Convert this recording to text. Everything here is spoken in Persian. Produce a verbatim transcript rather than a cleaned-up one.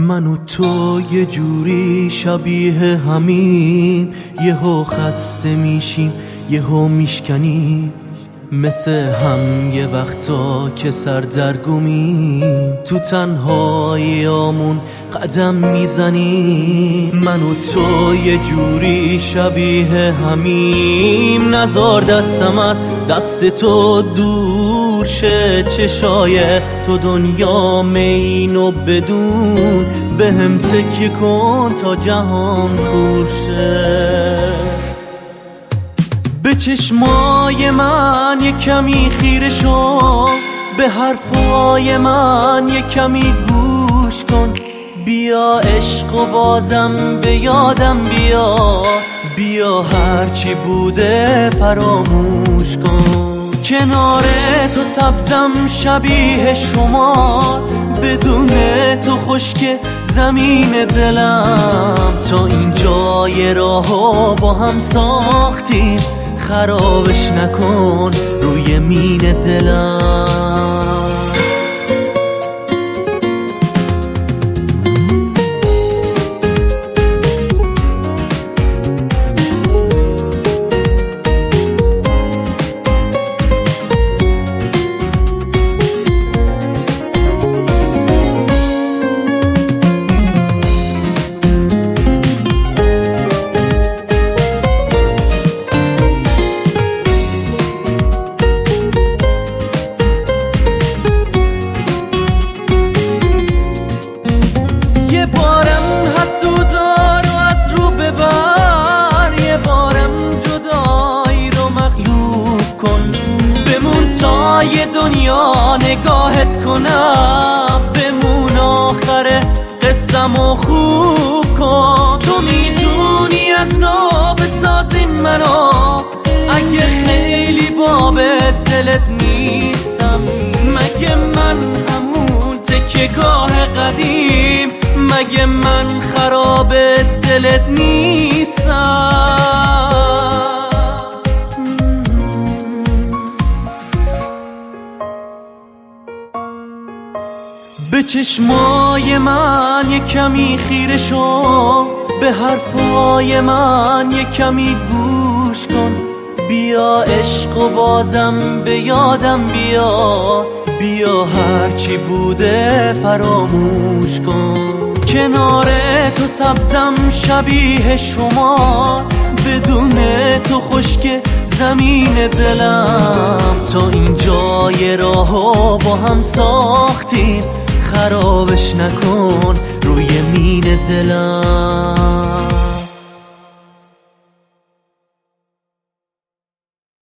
من و تو یه جوری شبیه همیم، یهو خسته میشیم یهو میشکنیم، مثل هم یه وقتا که سردرگمیم تو تنهاییامون قدم میزنیم. من و تو یه جوری شبیه همیم، نزار دستم از دست تو دور شه، چشای تو دنیا اینو بدون، به هم تکیه کن تا جهان کور شه. به چشمای من یه کمی خیره شو، به حرفای من یه کمی گوش کن، بیا عشق و بازم به یادم بیا، بیا هرچی بوده فراموش کن. کنار تو سبزم شبیه شما، بدون تو خشک زمین دلم، تا این جای راهو با هم ساختیم، خرابش نکن روی مین دلم. یه بارم حسودار رو از رو ببر، یه بارم جدایی رو مغلوب کن، بمون تا یه دنیا نگاهت کنم، بمون آخر قصه‌مو خوب کن. تو میتونی از نو بسازی منو، اگه خیلی باب دلت نیستم، مگه من همون تکیه‌گاه قدیم، مگه من خراب دلت نیستم. به چشمای من یه کمی خیره شو، به حرفای من یه کمی گوش کن، بیا عشق و بازم به یادم بیا، بیا هرچی بوده فراموش کن. کنار تو سبزم شبیه شما، بدون تو خشک زمین دلم، تا این جای راهو با هم ساختیم، خرابش نکن روی مین دلم.